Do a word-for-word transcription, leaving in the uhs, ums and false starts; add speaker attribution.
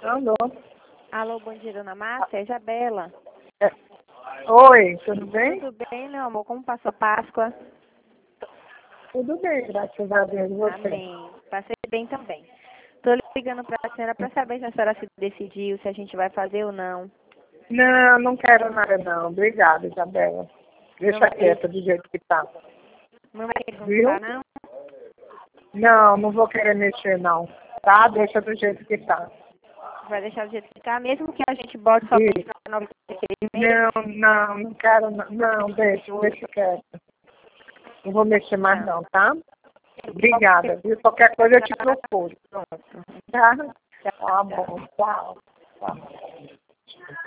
Speaker 1: Alô?
Speaker 2: Alô, bom dia, dona Márcia, é Isabela.
Speaker 1: É. Oi, tudo bem?
Speaker 2: Tudo bem, meu amor? Como passou a Páscoa?
Speaker 1: Tudo bem, graças a Deus. E você?
Speaker 2: Amém. Passei bem também. Estou ligando para a senhora para saber se a senhora se decidiu, se a gente vai fazer ou não.
Speaker 1: Não, não quero nada não. Obrigada, Isabela.
Speaker 2: Não
Speaker 1: Deixa
Speaker 2: vai,
Speaker 1: quieta do jeito que tá.
Speaker 2: não vai querer
Speaker 1: Viu?
Speaker 2: participar, não?
Speaker 1: Não, não vou querer mexer não. Tá? Deixa do jeito que tá.
Speaker 2: Vai deixar do jeito que tá, mesmo que a gente bote
Speaker 1: E,
Speaker 2: somente para noventa e seis meses?
Speaker 1: não, não, não quero não. Não, deixa, deixa quieto. Não vou mexer mais
Speaker 2: Não.
Speaker 1: não, tá? Obrigada, viu? Qualquer coisa eu te procuro.
Speaker 2: Pronto.
Speaker 1: Tá?
Speaker 2: Tchau,
Speaker 1: Tá
Speaker 2: tchau.
Speaker 1: bom, tchau. Tchau.